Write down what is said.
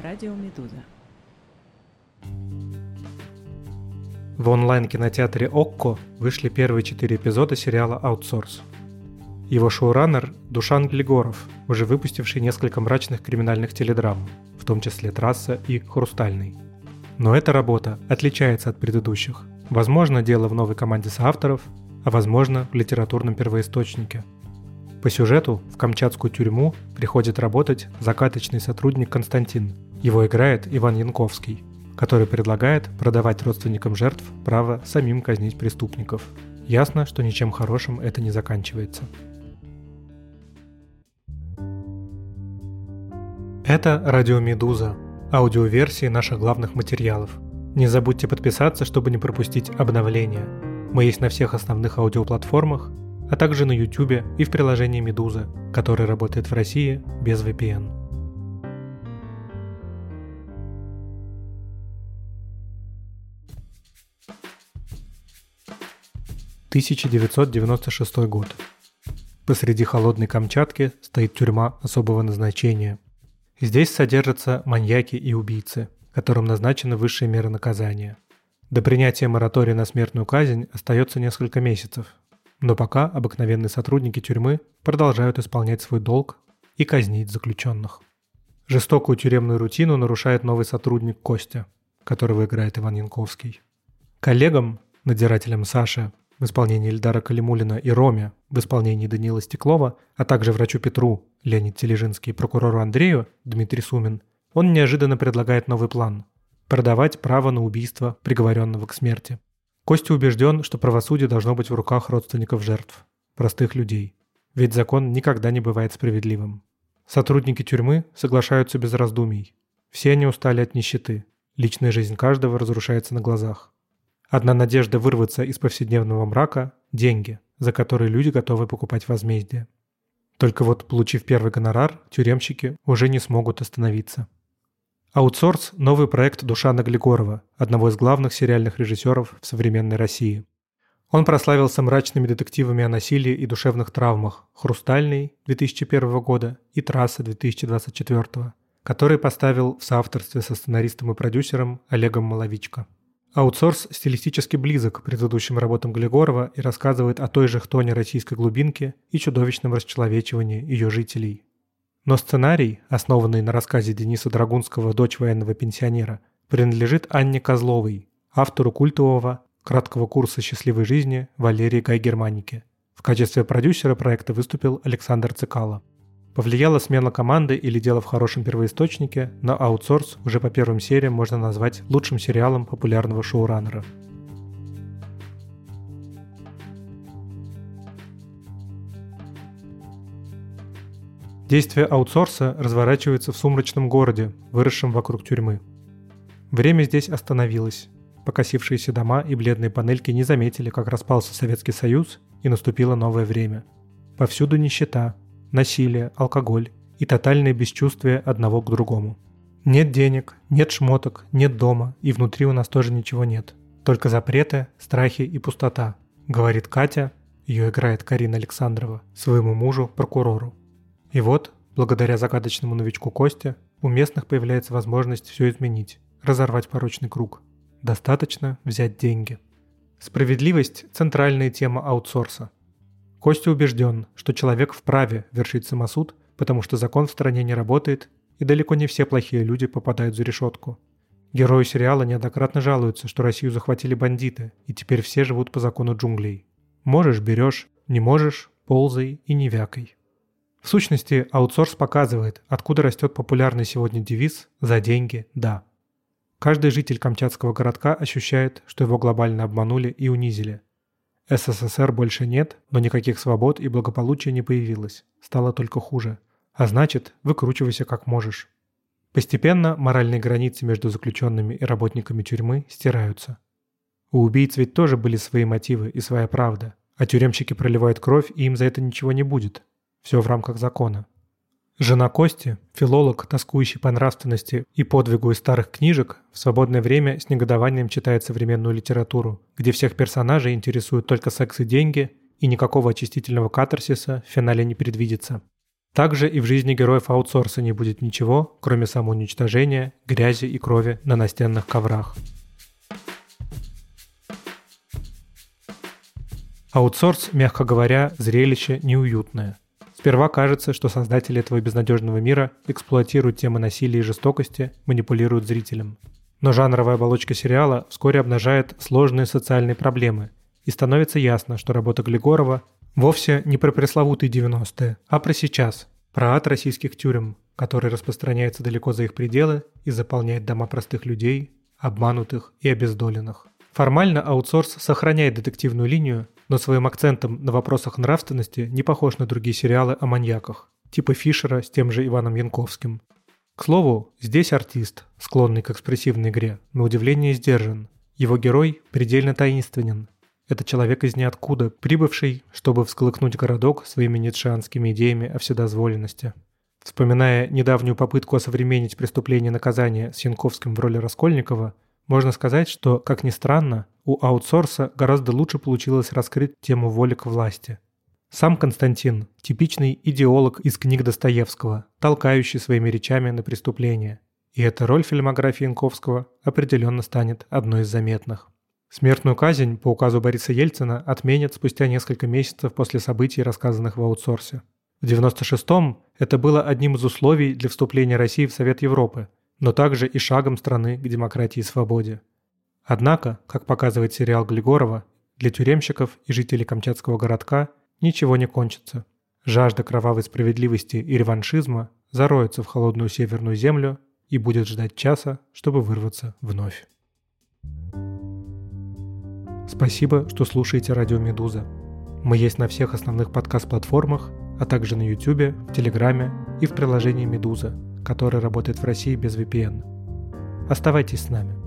Радио Медуза. В онлайн-кинотеатре «Окко» вышли первые 4 эпизода сериала «Аутсорс». Его шоураннер Душан Глигоров, уже выпустивший несколько мрачных криминальных теледрам, в том числе «Трасса» и «Хрустальный». Но эта работа отличается от предыдущих. Возможно, дело в новой команде соавторов, а возможно, в литературном первоисточнике. По сюжету в камчатскую тюрьму приходит работать закаточный сотрудник Константин. Его играет Иван Янковский, который предлагает продавать родственникам жертв право самим казнить преступников. Ясно, что ничем хорошим это не заканчивается. Это «Радио Медуза», аудиоверсии наших главных материалов. Не забудьте подписаться, чтобы не пропустить обновления. Мы есть на всех основных аудиоплатформах, а также на YouTube и в приложении «Медуза», который работает в России без VPN. – 1996 год. Посреди холодной Камчатки стоит тюрьма особого назначения. Здесь содержатся маньяки и убийцы, которым назначены высшие меры наказания. До принятия моратория на смертную казнь остается несколько месяцев, но пока обыкновенные сотрудники тюрьмы продолжают исполнять свой долг и казнить заключенных. Жестокую тюремную рутину нарушает новый сотрудник Костя, которого играет Иван Янковский. Коллегам, надзирателям Саше в исполнении Ильдара Калимуллина и Роме в исполнении Даниила Стеклова, а также врачу Петру Леонид Тележинский и прокурору Андрею Дмитрий Сумин, он неожиданно предлагает новый план – продавать право на убийство приговоренного к смерти. Костя убежден, что правосудие должно быть в руках родственников жертв, простых людей. Ведь закон никогда не бывает справедливым. Сотрудники тюрьмы соглашаются без раздумий. Все они устали от нищеты. Личная жизнь каждого разрушается на глазах. Одна надежда вырваться из повседневного мрака – деньги, за которые люди готовы покупать возмездие. Только вот, получив первый гонорар, тюремщики уже не смогут остановиться. «Аутсорс» – новый проект Душана Глигорова, одного из главных сериальных режиссеров в современной России. Он прославился мрачными детективами о насилии и душевных травмах «Хрустальный» 2001 года и «Трасса» 2024, который поставил в соавторстве со сценаристом и продюсером Олегом Маловичко. «Аутсорс» стилистически близок к предыдущим работам Глигорова и рассказывает о той же хтоне российской глубинки и чудовищном расчеловечивании ее жителей. Но сценарий, основанный на рассказе Дениса Драгунского «Дочь военного пенсионера», принадлежит Анне Козловой, автору культового краткого курса счастливой жизни Валерии Гай-Германики. В качестве продюсера проекта выступил Александр Цикало. Повлияла смена команды или дело в хорошем первоисточнике, но «Аутсорс» уже по первым сериям можно назвать лучшим сериалом популярного шоураннера. Действие «Аутсорса» разворачивается в сумрачном городе, выросшем вокруг тюрьмы. Время здесь остановилось. Покосившиеся дома и бледные панельки не заметили, как распался Советский Союз и наступило новое время. Повсюду нищета, насилие, алкоголь и тотальное бесчувствие одного к другому. Нет денег, нет шмоток, нет дома, и внутри у нас тоже ничего нет. Только запреты, страхи и пустота, говорит Катя, ее играет Карина Александрова, своему мужу, прокурору. И вот, благодаря загадочному новичку Косте, у местных появляется возможность все изменить, разорвать порочный круг. Достаточно взять деньги. Справедливость – центральная тема «Аутсорса». Костя убежден, что человек вправе вершить самосуд, потому что закон в стране не работает, и далеко не все плохие люди попадают за решетку. Герои сериала неоднократно жалуются, что Россию захватили бандиты, и теперь все живут по закону джунглей. Можешь – берешь, не можешь – ползай и не вякай. В сущности, «Аутсорс» показывает, откуда растет популярный сегодня девиз «За деньги – да». Каждый житель камчатского городка ощущает, что его глобально обманули и унизили. СССР больше нет, но никаких свобод и благополучия не появилось. Стало только хуже. А значит, выкручивайся как можешь. Постепенно моральные границы между заключенными и работниками тюрьмы стираются. У убийц ведь тоже были свои мотивы и своя правда, а тюремщики проливают кровь, и им за это ничего не будет. Все в рамках закона. Жена Кости, филолог, тоскующий по нравственности и подвигу из старых книжек, в свободное время с негодованием читает современную литературу, где всех персонажей интересуют только секс и деньги, и никакого очистительного катарсиса в финале не предвидится. Также и в жизни героев аутсорса не будет ничего, кроме самоуничтожения, грязи и крови на настенных коврах. Аутсорс, мягко говоря, зрелище неуютное. Сперва кажется, что создатели этого безнадежного мира эксплуатируют темы насилия и жестокости, манипулируют зрителем. Но жанровая оболочка сериала вскоре обнажает сложные социальные проблемы, и становится ясно, что работа Глигорова вовсе не про пресловутые 90-е, а про сейчас, про ад российских тюрем, который распространяется далеко за их пределы и заполняет дома простых людей, обманутых и обездоленных. Формально аутсорс сохраняет детективную линию, но своим акцентом на вопросах нравственности не похож на другие сериалы о маньяках, типа «Фишера» с тем же Иваном Янковским. К слову, здесь артист, склонный к экспрессивной игре, на удивление сдержан. Его герой предельно таинственен. Это человек из ниоткуда, прибывший, чтобы всколыхнуть городок своими ницшеанскими идеями о вседозволенности. Вспоминая недавнюю попытку осовременить преступление и наказание с Янковским в роли Раскольникова, можно сказать, что, как ни странно, у аутсорса гораздо лучше получилось раскрыть тему воли к власти. Сам Константин – типичный идеолог из книг Достоевского, толкающий своими речами на преступление. И эта роль в фильмографии Янковского определенно станет одной из заметных. Смертную казнь по указу Бориса Ельцина отменят спустя несколько месяцев после событий, рассказанных в аутсорсе. В 1996-м это было одним из условий для вступления России в Совет Европы, но также и шагом страны к демократии и свободе. Однако, как показывает сериал Глигорова, для тюремщиков и жителей Камчатского городка ничего не кончится. Жажда кровавой справедливости и реваншизма зароется в холодную северную землю и будет ждать часа, чтобы вырваться вновь. Спасибо, что слушаете Радио Медуза. Мы есть на всех основных подкаст-платформах, а также на YouTube, в Телеграме и в приложении Медуза, которое работает в России без VPN. Оставайтесь с нами.